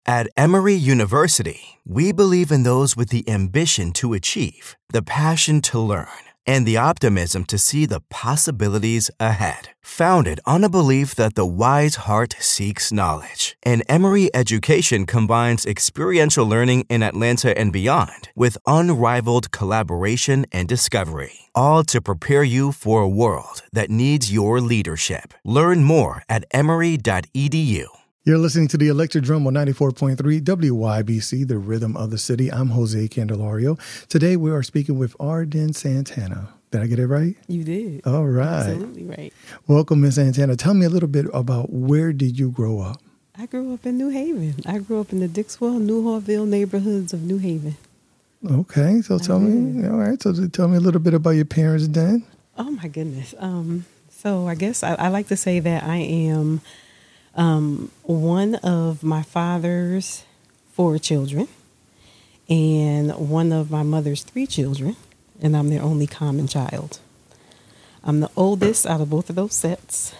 At Emory University, we believe in those with the ambition to achieve, the passion to learn, and the optimism to see the possibilities ahead. Founded on a belief that the wise heart seeks knowledge, and Emory education combines experiential learning in Atlanta and beyond with unrivaled collaboration and discovery, all to prepare you for a world that needs your leadership. Learn more at emory.edu. You're listening to the Electric Drum on 94.3 WYBC, the rhythm of the city. I'm Jose Candelario. Today we are speaking with Arden Santana. Did I get it right? You did. All right. Absolutely right. Welcome, Ms. Santana. Tell me a little bit about where did you grow up? I grew up in New Haven. I grew up in the Dixwell, Newhartville neighborhoods of New Haven. Okay. So tell me a little bit about your parents then. Oh, my goodness. So I guess I like to say that I am one of my father's 4 children and one of my mother's 3 children, and I'm their only common child. I'm the oldest out of both of those sets.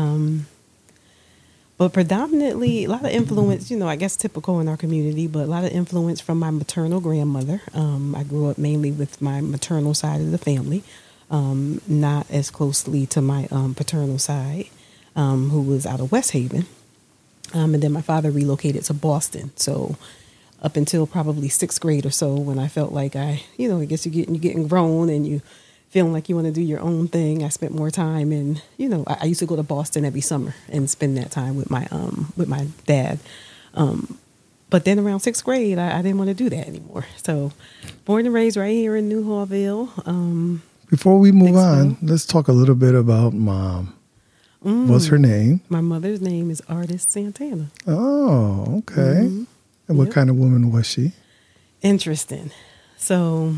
But predominantly a lot of influence, I guess typical in our community, but a lot of influence from my maternal grandmother. I grew up mainly with my maternal side of the family, not as closely to my paternal side. Who was out of West Haven. And then my father relocated to Boston. So up until probably 6th grade or so, when I felt like I guess you're getting grown and you feeling like you want to do your own thing, I spent more time in, I used to go to Boston every summer and spend that time with my dad. But then around 6th grade, I didn't want to do that anymore. So born and raised right here in Newhartville. Before we move on, let's talk a little bit about Mom. What's her name? My mother's name is Artist Santana. Oh, okay. Mm-hmm. And what kind of woman was she? Interesting. So,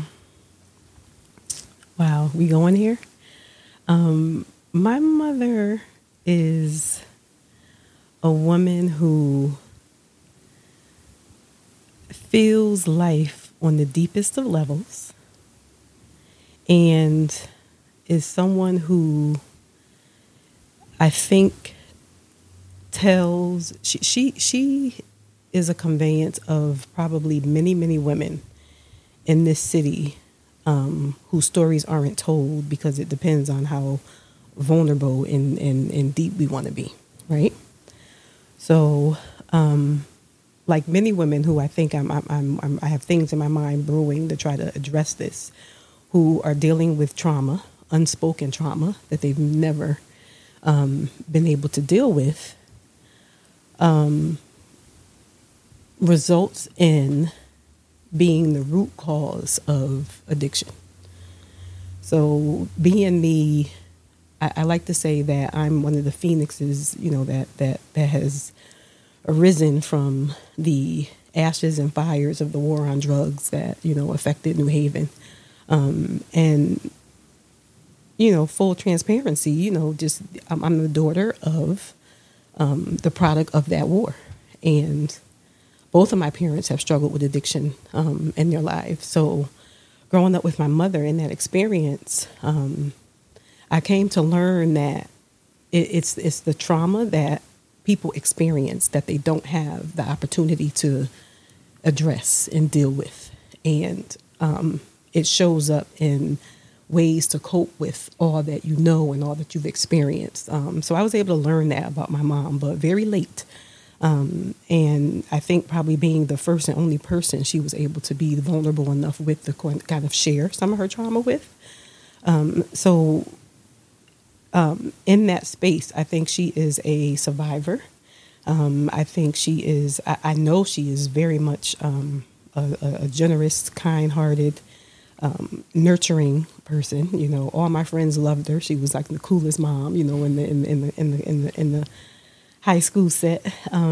wow, we going here? My mother is a woman who feels life on the deepest of levels and is someone who I think she is a conveyance of probably many, many women in this city whose stories aren't told because it depends on how vulnerable and deep we want to be, right? So, like many women who I think I have things in my mind brewing to try to address this, who are dealing with trauma, unspoken trauma that they've never been able to deal with, results in being the root cause of addiction. So being I like to say that I'm one of the phoenixes, that has arisen from the ashes and fires of the war on drugs that, affected New Haven. And full transparency, just I'm the daughter of the product of that war. And both of my parents have struggled with addiction in their lives. So growing up with my mother in that experience, I came to learn that it's the trauma that people experience that they don't have the opportunity to address and deal with. And it shows up in ways to cope with all that you know and all that you've experienced. So I was able to learn that about my mom, but very late. And I think probably being the first and only person she was able to be vulnerable enough with to kind of share some of her trauma with. In that space, I think she is a survivor. I think she is, I know she is very much a generous, kind-hearted, nurturing person. All my friends loved her. She was like the coolest mom, in the high school set.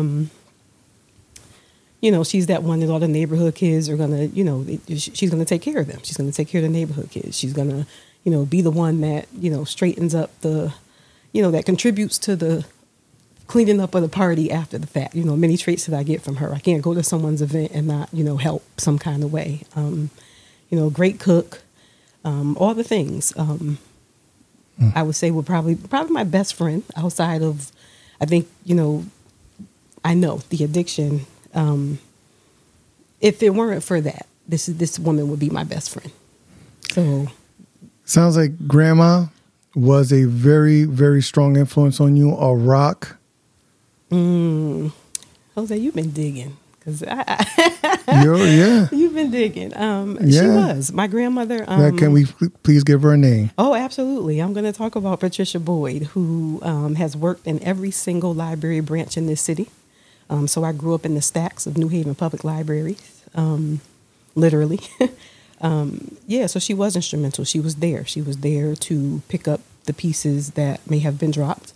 She's that one that all the neighborhood kids are gonna, she's gonna take care of them. She's gonna take care of the neighborhood kids. She's gonna, be the one that, straightens up the, that contributes to the cleaning up of the party after the fact. Many traits that I get from her. I can't go to someone's event and not, help some kind of way. Great cook, all the things. I would say were probably my best friend outside of, I think, I know the addiction If it weren't for that, this woman would be my best friend. So, sounds like grandma was a very, very strong influence on you. A rock. Jose, you've been digging. Yeah. You've been digging. She was my grandmother. Can we please give her a name? Oh, absolutely. I'm going to talk about Patricia Boyd, who has worked in every single library branch in this city. So I grew up in the stacks of New Haven Public Libraries, literally. So she was instrumental. She was there. She was there to pick up the pieces that may have been dropped.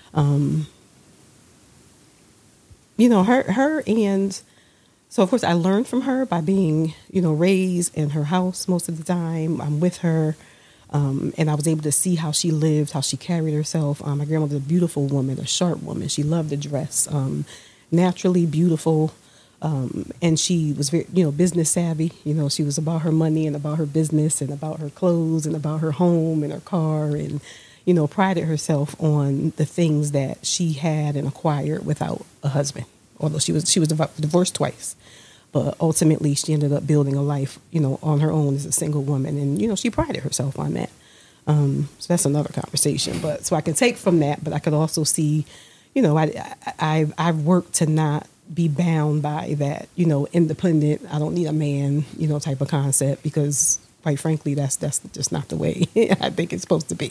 Her and... So, of course, I learned from her by being, raised in her house most of the time. I'm with her, and I was able to see how she lived, how she carried herself. My grandmother was a beautiful woman, a sharp woman. She loved to dress, naturally beautiful, and she was very, business savvy. She was about her money and about her business and about her clothes and about her home and her car and, prided herself on the things that she had and acquired without a husband. Although she was divorced twice, but ultimately she ended up building a life, on her own as a single woman, and she prided herself on that. So that's another conversation. But so I can take from that, but I could also see, I've worked to not be bound by that, independent. I don't need a man, type of concept, because quite frankly, that's just not the way I think it's supposed to be.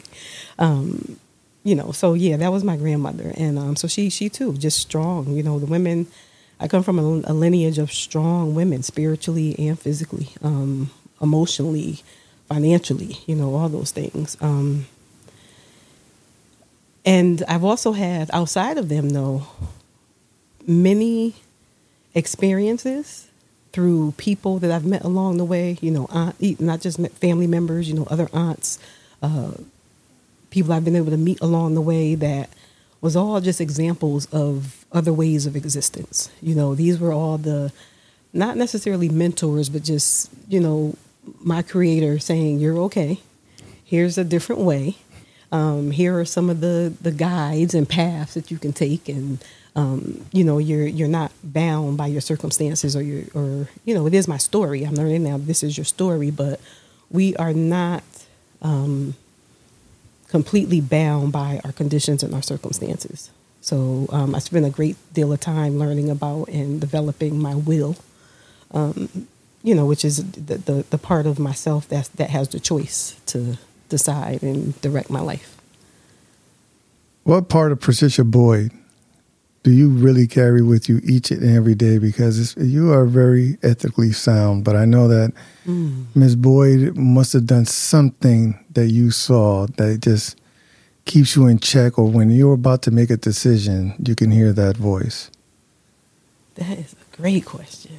So yeah, that was my grandmother. And so she too, just strong. The women, I come from a lineage of strong women, spiritually and physically, emotionally, financially, all those things. And I've also had, outside of them though, many experiences through people that I've met along the way, not just family members, other aunts, people I've been able to meet along the way that was all just examples of other ways of existence. These were all not necessarily mentors, but just, my creator saying, you're okay. Here's a different way. Here are some of the guides and paths that you can take. And, you're not bound by your circumstances or it is my story. I'm learning now this is your story, but we are not, completely bound by our conditions and our circumstances. So I spent a great deal of time learning about and developing my will, which is the part of myself that has the choice to decide and direct my life. What part of Patricia Boyd do you really carry with you each and every day? Because you are very ethically sound, but I know that Ms. Boyd must have done something that you saw that just keeps you in check, or when you're about to make a decision, you can hear that voice. That is a great question.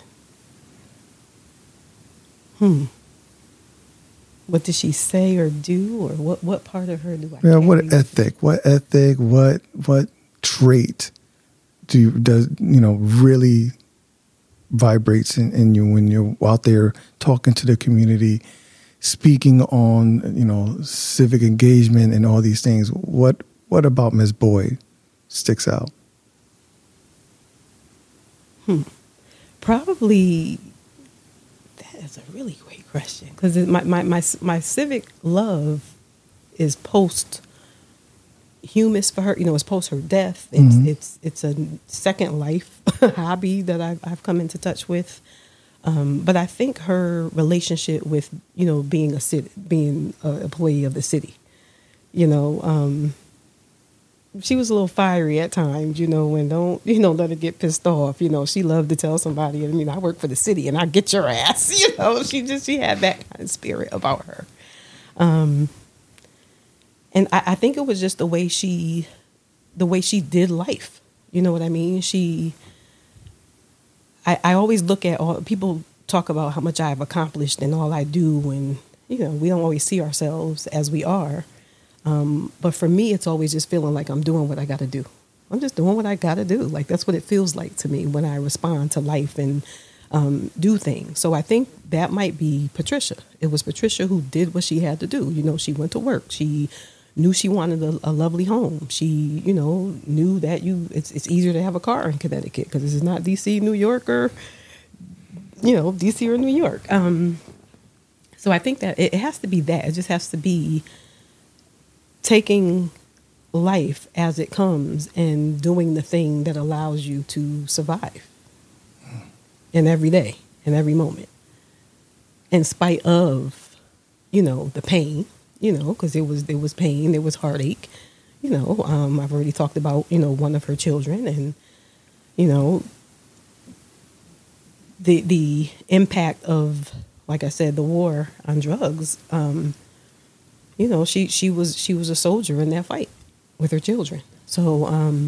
What did she say or do, or what part of her do I carry? What ethic, what trait does really vibrates in you when you're out there talking to the community, speaking on civic engagement and all these things? What about Ms. Boyd sticks out? Probably that is a really great question, because my civic love is posthumous for her. It's post her death. It's a second life hobby that I've come into touch with. But I think her relationship with being an employee of the city, she was a little fiery at times, and don't let her get pissed off. She loved to tell somebody, I work for the city and I get your ass. She had that kind of spirit about her. And I think it was just the way she did life. You know what I mean? I always look at all people talk about how much I've accomplished and all I do, and we don't always see ourselves as we are. But for me, it's always just feeling like I'm doing what I got to do. I'm just doing what I got to do. Like, that's what it feels like to me when I respond to life and do things. So I think that might be Patricia. It was Patricia who did what she had to do. She went to work. She, knew she wanted a lovely home. She, knew that it's easier to have a car in Connecticut because this is not D.C., New York, or, D.C. or New York. So I think that it has to be that. It just has to be taking life as it comes and doing the thing that allows you to survive in every day, in every moment, in spite of, the pain, because it was pain, there was heartache. I've already talked about, one of her children, and, the impact of, like I said, the war on drugs. She was a soldier in that fight with her children. So,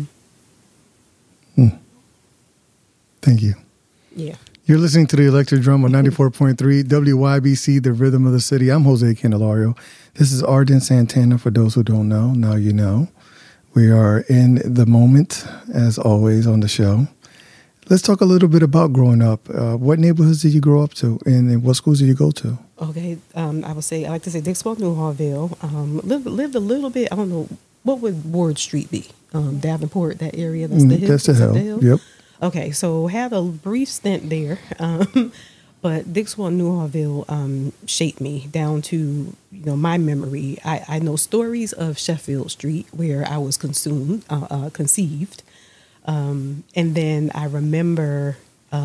Thank you. Yeah. You're listening to the Electric Drum on 94.3 WYBC, the rhythm of the city. I'm Jose Candelario. This is Arden Santana. For those who don't know, now you know. We are in the moment, as always, on the show. Let's talk a little bit about growing up. What neighborhoods did you grow up to, and what schools did you go to? Okay, I like to say Dixwell, Newhartville. Lived a little bit. I don't know, what would Ward Street be? Davenport, that area. That's the hill. That's the hill. Yep. Okay, so had a brief stint there, but Dixwell, Newhartville shaped me down to my memory. I know stories of Sheffield Street where I was conceived, and then I remember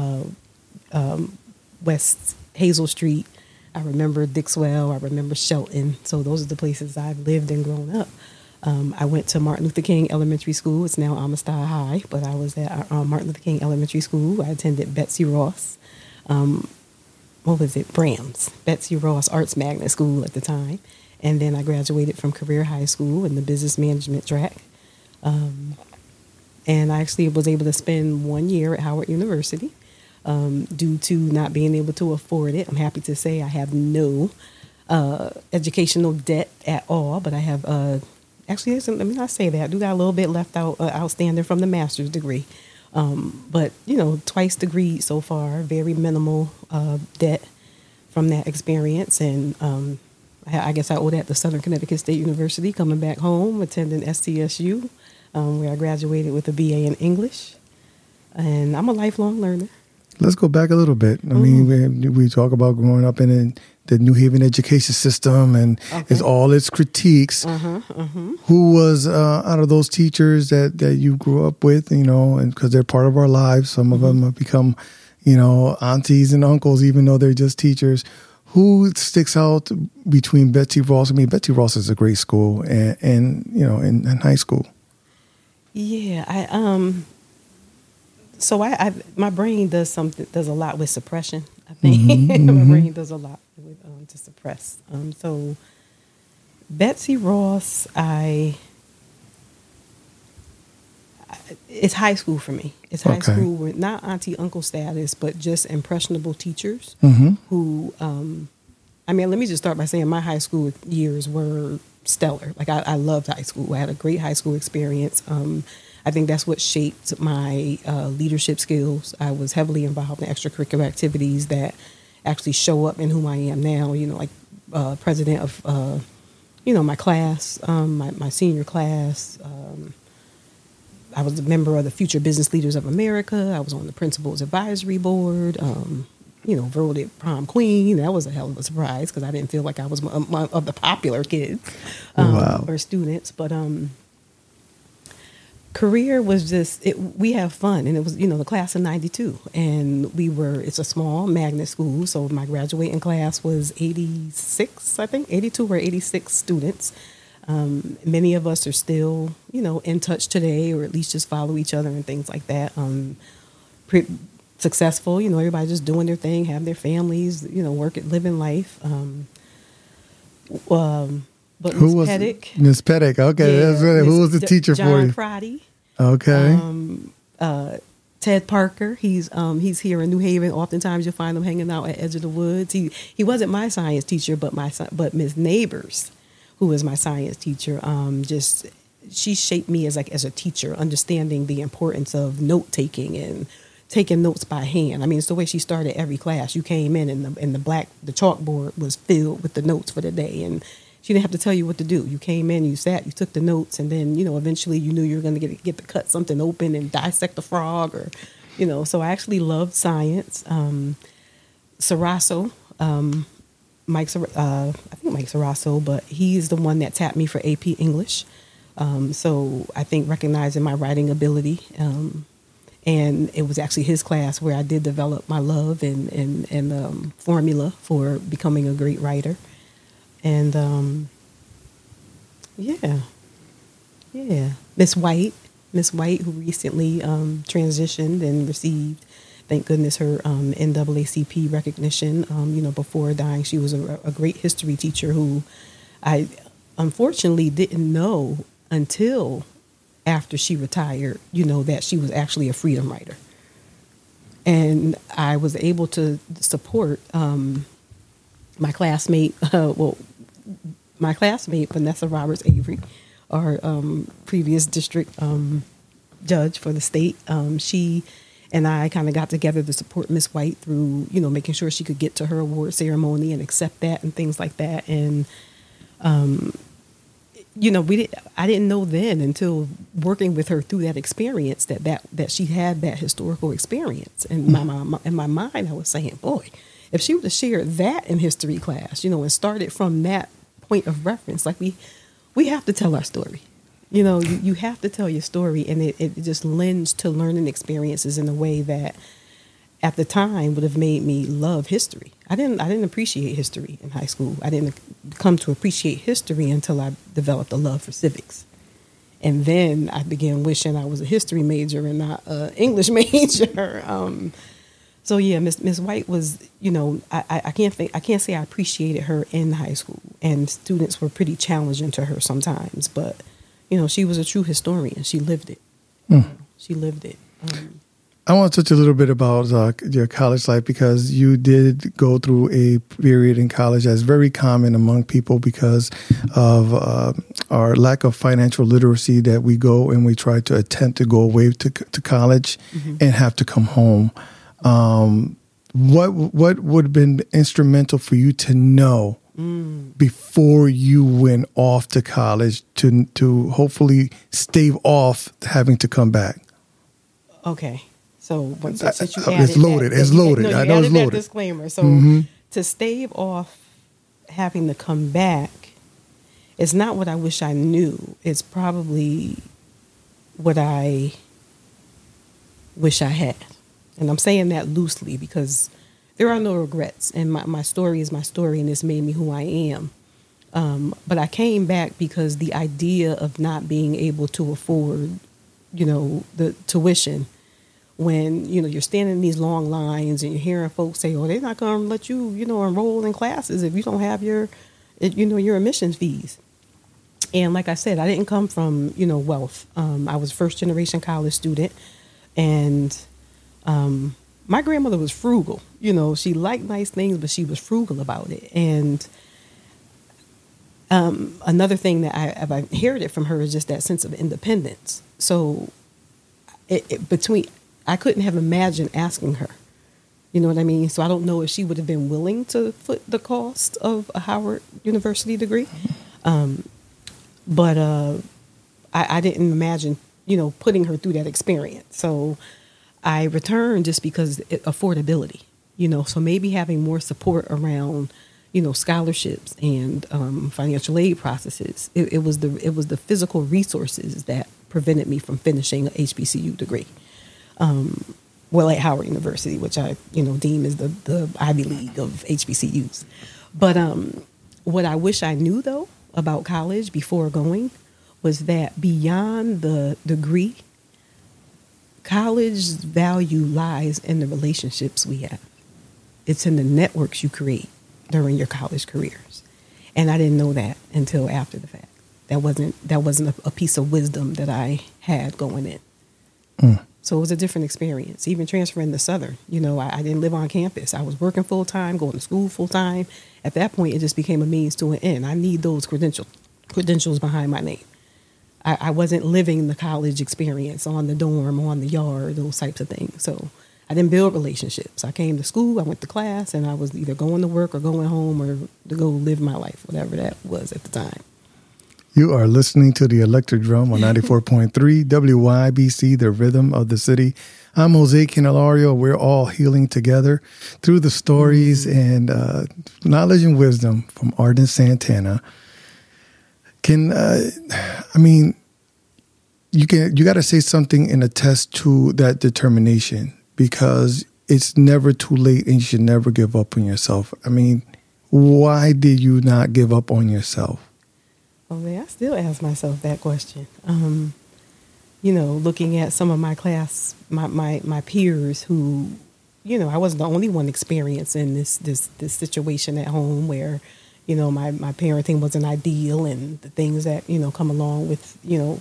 West Hazel Street. I remember Dixwell. I remember Shelton. So those are the places I've lived and grown up. I went to Martin Luther King Elementary School. It's now Amistad High, but I was at Martin Luther King Elementary School. I attended Betsy Ross. Brams. Betsy Ross Arts Magnet School at the time. And then I graduated from Career High School in the business management track. And I actually was able to spend 1 year at Howard University due to not being able to afford it. I'm happy to say I have no educational debt at all, but I have... Actually, let me not say that. I do got a little bit left outstanding from the master's degree. But, twice degree so far, very minimal debt from that experience. And I guess I owe that to Southern Connecticut State University, coming back home, attending STSU, where I graduated with a BA in English. And I'm a lifelong learner. Let's go back a little bit. I mean, we talk about growing up in the New Haven education system and it's all its critiques. Who was out of those teachers that you grew up with, and because they're part of our lives, some of them have become, aunties and uncles, even though they're just teachers. Who sticks out between Betsy Ross? I mean, Betsy Ross is a great school and in high school. Yeah, So my brain does a lot with suppression. I think my brain does a lot with to suppress. So Betsy Ross, it's high school for me. It's high school with not auntie uncle status, but just impressionable teachers who. Let me just start by saying my high school years were stellar. Like I loved high school. I had a great high school experience. I think that's what shaped my leadership skills. I was heavily involved in extracurricular activities that actually show up in who I am now. Like president of, my class, my senior class. I was a member of the Future Business Leaders of America. I was on the Principals Advisory Board. Voted prom queen. That was a hell of a surprise because I didn't feel like I was one of the popular kids or students. But career was just we have fun, and it was the class of 92, and it's a small magnet school, so my graduating class was 86, I think 82 or 86 students. Many of us are still in touch today, or at least just follow each other and things like that. Pretty successful, everybody just doing their thing, have their families, working, living life. But Miss Pettick. Miss Pettick, okay. Yeah, that's right. Who was the teacher for you? John Crotty. Okay. Ted Parker, he's here in New Haven. Oftentimes you'll find him hanging out at Edge of the Woods. He wasn't my science teacher, but Ms. Neighbors, who was my science teacher, she shaped me as a teacher, understanding the importance of note taking and taking notes by hand. I mean, it's the way she started every class. You came in and the chalkboard was filled with the notes for the day, and she didn't have to tell you what to do. You came in, you sat, you took the notes, and then, eventually you knew you were going to get to cut something open and dissect a frog, or, so I actually loved science. Sarasso, I think Mike Sarasso, but he's the one that tapped me for AP English. So I think recognizing my writing ability, and it was actually his class where I did develop my love and formula for becoming a great writer. And yeah. Miss White, who recently transitioned and received, thank goodness, her NAACP recognition. Before dying, she was a great history teacher who I unfortunately didn't know until after she retired, that she was actually a freedom writer. And I was able to support my classmate, Vanessa Roberts Avery, our previous district judge for the state. She and I kind of got together to support Miss White through, making sure she could get to her award ceremony and accept that and things like that. And, I didn't know then until working with her through that experience that she had that historical experience. And in my mind, I was saying, boy, if she would have shared that in history class, and started from that point of reference, like we have to tell our story. You have to tell your story, and it just lends to learning experiences in a way that at the time would have made me love history. I didn't appreciate history in high school. I didn't come to appreciate history until I developed a love for civics. And then I began wishing I was a history major and not an English major. So yeah, Miss White was, I can't say I appreciated her in high school, and students were pretty challenging to her sometimes, but she was a true historian. She lived it. She lived it. I want to touch a little bit about your college life, because you did go through a period in college that's very common among people because of our lack of financial literacy, that we go and we try to attempt to go away to college and have to come home. What would have been instrumental for you to know before you went off to college to hopefully stave off having to come back? Okay. So since you it's loaded. It's loaded. I know it's loaded. Disclaimer. So to stave off having to come back, it's not what I wish I knew. It's probably what I wish I had. And I'm saying that loosely because there are no regrets. And my story is my story, and it's made me who I am. But I came back because the idea of not being able to afford, the tuition, when, you're standing in these long lines and you're hearing folks say, oh, they're not going to let you, enroll in classes if you don't have your admissions fees. And like I said, I didn't come from, wealth. I was a first generation college student, and my grandmother was frugal. She liked nice things, but she was frugal about it. And another thing that I've inherited from her is just that sense of independence. So I couldn't have imagined asking her. You know what I mean? So I don't know if she would have been willing to foot the cost of a Howard University degree. But I didn't imagine, putting her through that experience. So I returned just because affordability, so maybe having more support around, scholarships and financial aid processes. It was the physical resources that prevented me from finishing an HBCU degree. At Howard University, which I, deem is the Ivy League of HBCUs. But what I wish I knew, though, about college before going was that beyond the degree, college's value lies in the relationships we have. It's in the networks you create during your college careers. And I didn't know that until after the fact. That wasn't a piece of wisdom that I had going in. So it was a different experience. Even transferring to Southern, I didn't live on campus. I was working full time, going to school full time. At that point, it just became a means to an end. I need those credentials behind my name. I wasn't living the college experience on the dorm, on the yard, those types of things. So I didn't build relationships. I came to school, I went to class, and I was either going to work or going home or to go live my life, whatever that was at the time. You are listening to the Electric Drum on 94.3 WYBC, the rhythm of the city. I'm Jose Candelario. We're all healing together through the stories and knowledge and wisdom from Arden Santana. You got to say something and attest to that determination, because it's never too late and you should never give up on yourself. I mean, why did you not give up on yourself? Oh, I still ask myself that question. Looking at some of my class, my peers who, I wasn't the only one experiencing this situation at home where, my parenting wasn't ideal, and the things that, come along with,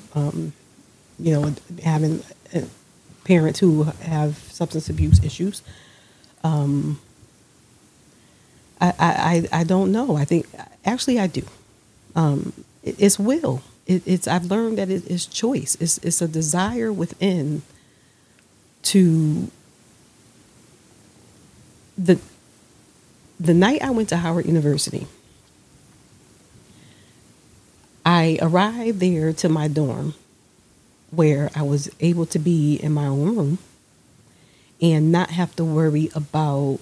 having parents who have substance abuse issues. I don't know. I think actually I do. It's will. I've learned that it is choice. It's a desire within to the night I went to Howard University. I arrived there to my dorm where I was able to be in my own room and not have to worry about,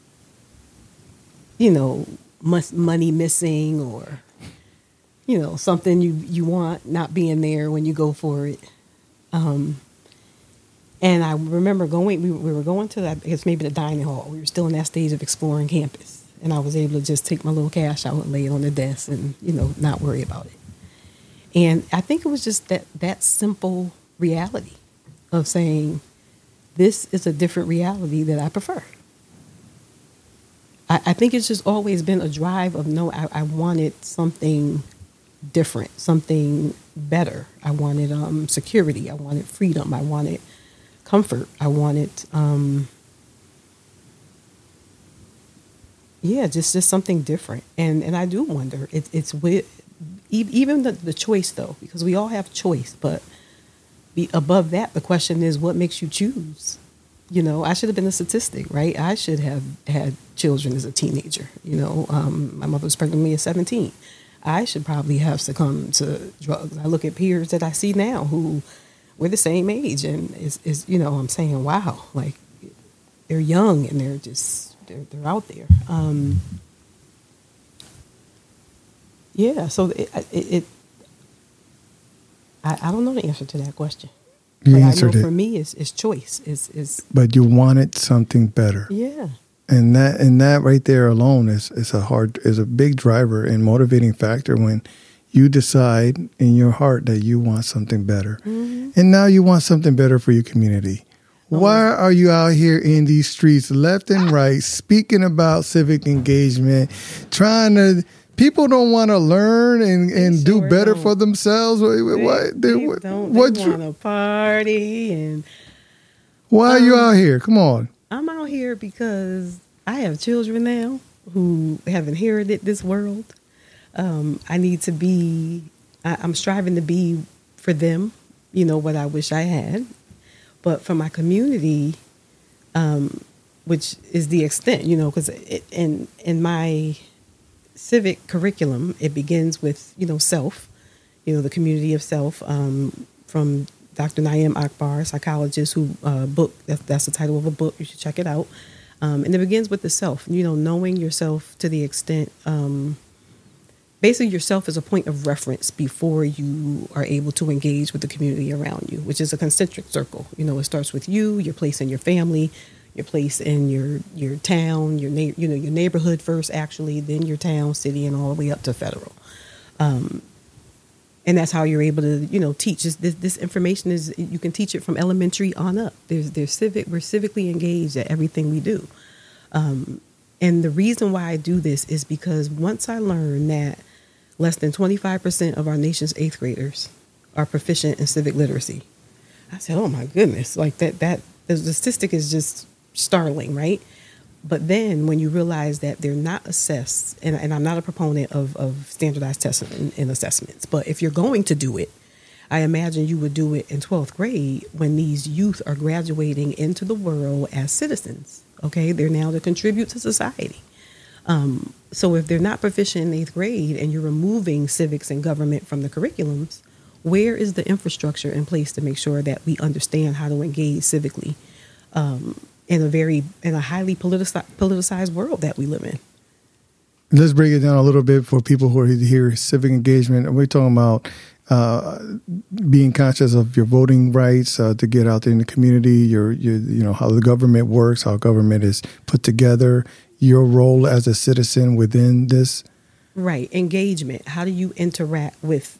money missing or, something you want not being there when you go for it. And I remember we were going to, I guess maybe the dining hall. We were still in that stage of exploring campus. And I was able to just take my little cash out and lay it on the desk and, not worry about it. And I think it was just that simple reality of saying, this is a different reality that I prefer. I think it's just always been a drive of, no, I wanted something different, something better. I wanted security. I wanted freedom. I wanted comfort. I wanted, just something different. And I do wonder, it's with, even the choice, though, because we all have choice, but above that, the question is, what makes you choose? I should have been a statistic, right? I should have had children as a teenager. My mother was pregnant with me at 17. I should probably have succumbed to drugs. I look at peers that I see now who were the same age, and I'm saying, wow, like they're young and they're out there. So I don't know the answer to that question. You but answered I know it. For me, it's choice. Is But you wanted something better. Yeah. And that right there alone is a big driver and motivating factor when you decide in your heart that you want something better. Mm-hmm. And now you want something better for your community. Why are you out here in these streets left and right speaking about civic engagement, people don't want to learn and do better for themselves? They want to party. And why are you out here? Come on. I'm out here because I have children now who have inherited this world. I need to be, I'm striving to be for them, what I wish I had. But for my community, which is the extent, because in my civic curriculum, it begins with, self, the community of self, from Dr. Naim Akbar, a psychologist who book, that's the title of a book. You should check it out. And it begins with the self, knowing yourself to the extent, basically yourself is a point of reference before you are able to engage with the community around you, which is a concentric circle. It starts with you, your place in your family, your place in your town, your neighborhood first, actually, then your town, city, and all the way up to federal. And that's how you're able to, teach. This information you can teach it from elementary on up. We're civically engaged at everything we do. And the reason why I do this is because once I learned that less than 25% of our nation's 8th graders are proficient in civic literacy, I said, oh my goodness, like that the statistic is just startling, right? But then when you realize that they're not assessed, and I'm not a proponent of standardized tests and assessments, but if you're going to do it, I imagine you would do it in 12th grade when these youth are graduating into the world as citizens. Okay, they're now to contribute to society. So if they're not proficient in 8th grade and you're removing civics and government from the curriculums, where is the infrastructure in place to make sure that we understand how to engage civically in a highly politicized world that we live in? Let's break it down a little bit for people who are here. Civic engagement, and we're talking about being conscious of your voting rights to get out there in the community. How the government works, how government is put together. Your role as a citizen within this. Right, engagement. How do you interact with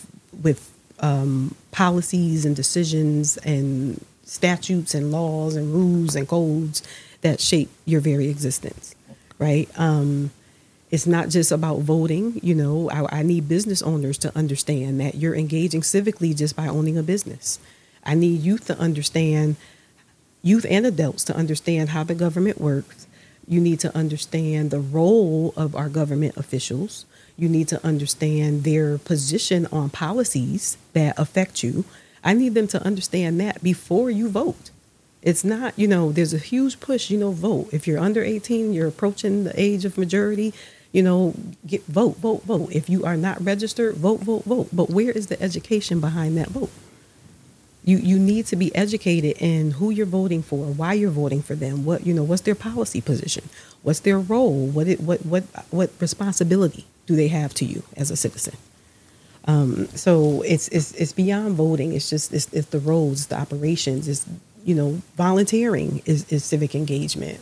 policies and decisions and statutes and laws and rules and codes that shape your very existence? Right. It's not just about voting. I need business owners to understand that you're engaging civically just by owning a business. I need youth and adults to understand how the government works. You need to understand the role of our government officials. You need to understand their position on policies that affect you. I need them to understand that before you vote. It's not, there's a huge push, vote. If you're under 18, you're approaching the age of majority, vote. If you are not registered, vote. But where is the education behind that vote? You need to be educated in who you're voting for, why you're voting for them, what's their policy position, what's their role, what responsibility do they have to you as a citizen. So it's beyond voting. It's the roles, the operations. It's volunteering is civic engagement.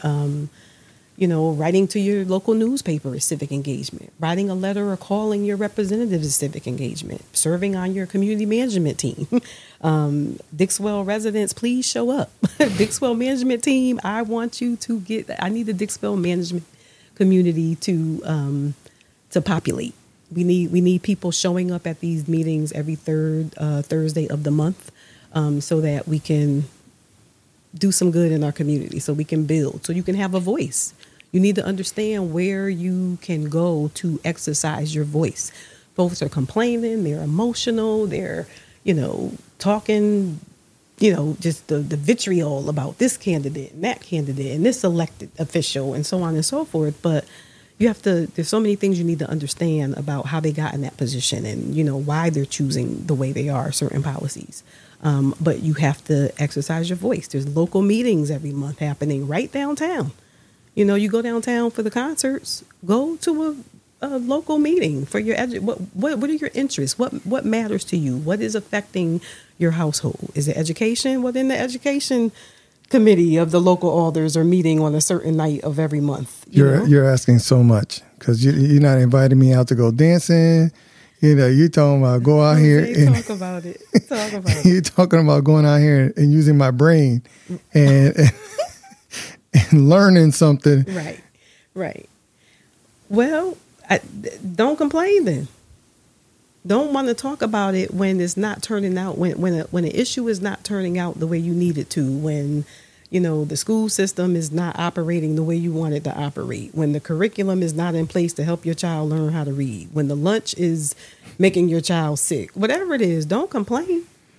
Writing to your local newspaper is civic engagement. Writing a letter or calling your representative is civic engagement. Serving on your community management team. Dixwell residents, please show up. Dixwell management team, I need the Dixwell management community to populate. We need people showing up at these meetings every third Thursday of the month so that we can do some good in our community, so we can build, so you can have a voice. You need to understand where you can go to exercise your voice. Folks are complaining, they're emotional, they're, talking, just the vitriol about this candidate and that candidate and this elected official and so on and so forth. But there's so many things you need to understand about how they got in that position and, why they're choosing the way they are, certain policies. But you have to exercise your voice. There's local meetings every month happening right downtown. You go downtown for the concerts, go to a local meeting for your what are your interests? What matters to you? What is affecting your household? Is it education? Well, then the education committee of the local alders are meeting on a certain night of every month. You're asking so much because you're not inviting me out to go dancing. You're talking about go out here and talk about it. You're talking about going out here and using my brain and learning something. Right. Well, don't complain then. Don't want to talk about it when it's not turning out, when an issue is not turning out the way you need it to, when the school system is not operating the way you want it to operate, when the curriculum is not in place to help your child learn how to read, when the lunch is making your child sick, whatever it is, don't complain.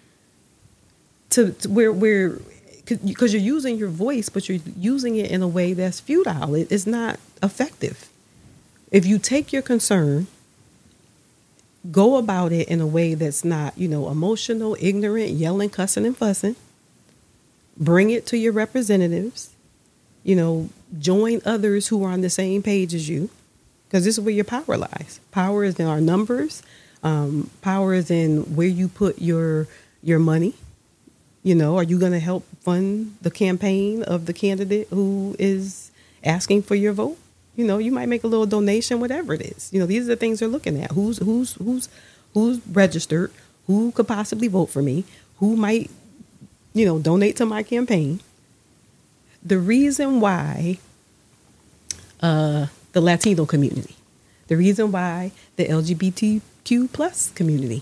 Because you're using your voice, but you're using it in a way that's futile. It's not effective. If you take your concern, go about it in a way that's not, emotional, ignorant, yelling, cussing, and fussing. Bring it to your representatives, join others who are on the same page as you, because this is where your power lies. Power is in our numbers. Power is in where you put your money. Are you going to help fund the campaign of the candidate who is asking for your vote? You might make a little donation, whatever it is. These are the things they're looking at. Who's registered? Who could possibly vote for me? Who might donate to my campaign? The reason why the Latino community, the reason why the LGBTQ plus community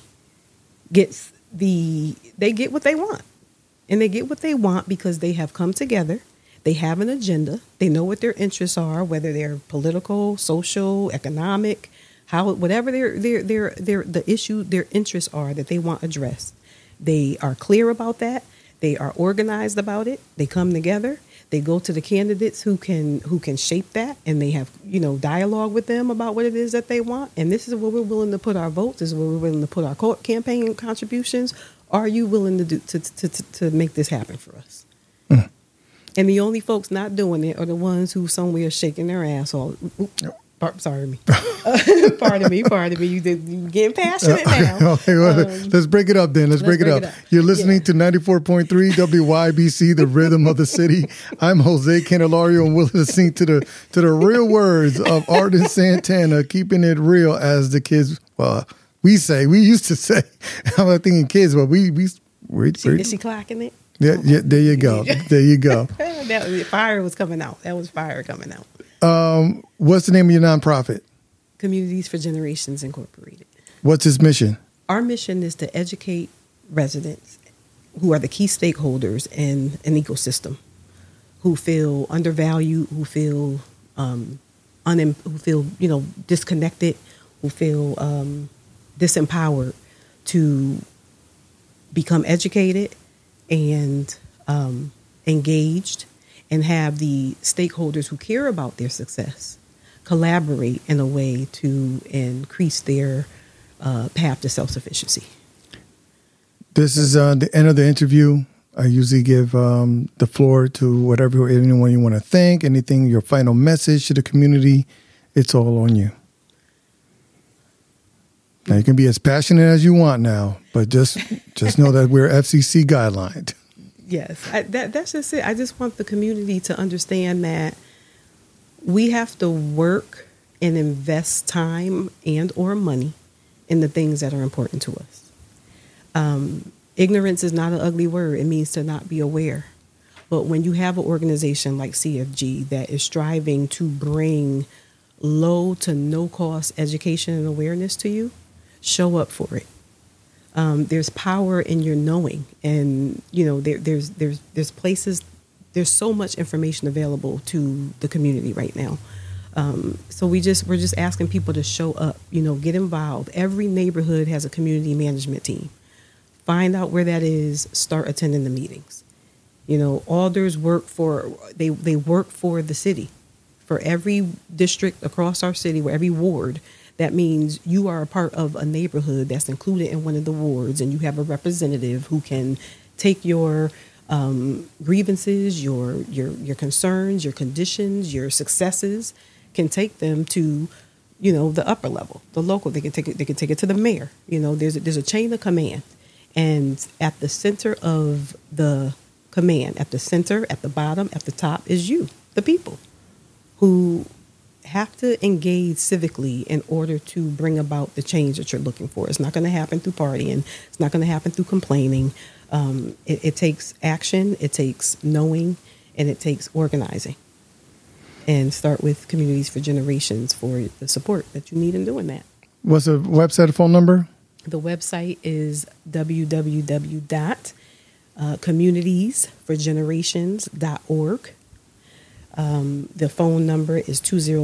they get what they want. And they get what they want because they have come together. They have an agenda. They know what their interests are, whether they're political, social, economic, whatever the issue, their interests are that they want addressed. They are clear about that. They are organized about it. They come together. They go to the candidates who can shape that, and they have, dialogue with them about what it is that they want. And this is where we're willing to put our votes. This is where we're willing to put our campaign contributions. Are you willing to do to make this happen for us? Mm. And the only folks not doing it are the ones who somewhere shaking their ass all. Pardon me. Pardon me. You getting passionate now. Okay, well, let's break it up then. Let's break it up. You're listening to 94.3 WYBC, the rhythm of the city. I'm Jose Candelario, and we're listening to the real words of Ardis Santana, keeping it real, as the kids, we used to say. I'm not thinking kids, but we is she clocking it? Yeah, there you go. There you go. Fire was coming out. That was fire coming out. What's the name of your nonprofit? Communities for Generations Incorporated. What's its mission? Our mission is to educate residents who are the key stakeholders in an ecosystem, who feel undervalued, who feel disconnected, who feel disempowered, to become educated and engaged, and have the stakeholders who care about their success collaborate in a way to increase their path to self-sufficiency. This is the end of the interview. I usually give the floor to anyone you want to thank, anything, your final message to the community. It's all on you. Now, you can be as passionate as you want now, but just know that we're FCC guidelined. Yes, that's just it. I just want the community to understand that we have to work and invest time and or money in the things that are important to us. Ignorance is not an ugly word. It means to not be aware. But when you have an organization like CFG that is striving to bring low to no cost education and awareness to you, show up for it. There's power in your knowing, and there's places, there's so much information available to the community right now. So we're just asking people to show up, get involved. Every neighborhood has a community management team. Find out where that is. Start attending the meetings. Alders work for the city, for every district across our city, or every ward. That means you are a part of a neighborhood that's included in one of the wards, and you have a representative who can take your grievances, your concerns, your conditions, your successes, can take them to, the upper level, the local. They can take it to the mayor. There's a chain of command, and at the center of the command, at the center, at the bottom, at the top, is you, the people, who have to engage civically in order to bring about the change that you're looking for. It's not going to happen through partying. It's not going to happen through complaining. It takes action, it takes knowing, and it takes organizing. And start with Communities for Generations for the support that you need in doing that. What's the website and phone number? The website is www.communitiesforgenerations.org. The phone number is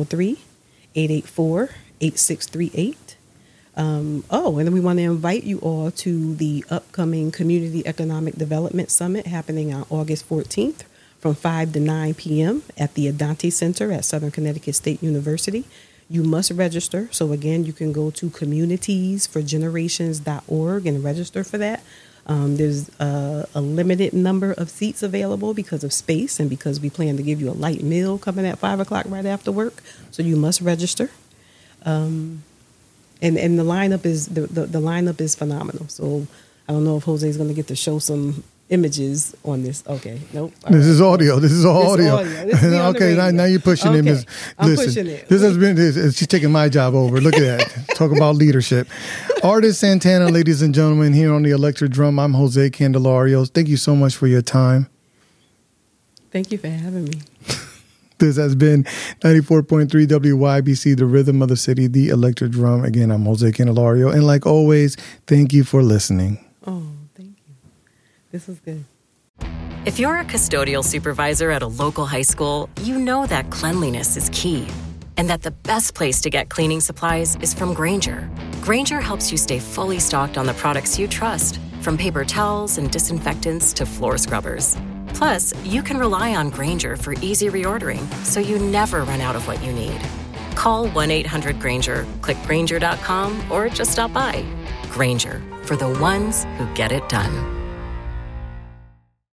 203-884-8638. And then we want to invite you all to the upcoming Community Economic Development Summit happening on August 14th from 5 to 9 p.m. at the Adante Center at Southern Connecticut State University. You must register. So again, you can go to communitiesforgenerations.org and register for that. There's a limited number of seats available because of space and because we plan to give you a light meal coming at 5 o'clock right after work. So you must register. And the lineup is the lineup is phenomenal. So I don't know if Jose is going to get to show some images on this. Okay, nope. This is audio. This is all audio. Okay, now you're pushing it. Listen, I'm pushing it. This has been. She's taking my job over. Look at that. Talk about leadership. Ardis Santana, ladies and gentlemen, here on the Electric Drum. I'm Jose Candelario. Thank you so much for your time. Thank you for having me. This has been 94.3 WYBC, the rhythm of the city, the Electric Drum. Again, I'm Jose Candelario. And like always, thank you for listening. Oh, thank you. This was good. If you're a custodial supervisor at a local high school, you know that cleanliness is key. and that the best place to get cleaning supplies is from Grainger. Grainger helps you stay fully stocked on the products you trust, from paper towels and disinfectants to floor scrubbers. Plus, you can rely on Grainger for easy reordering, so you never run out of what you need. Call 1-800-GRAINGER, click Grainger.com, or just stop by. Grainger, for the ones who get it done.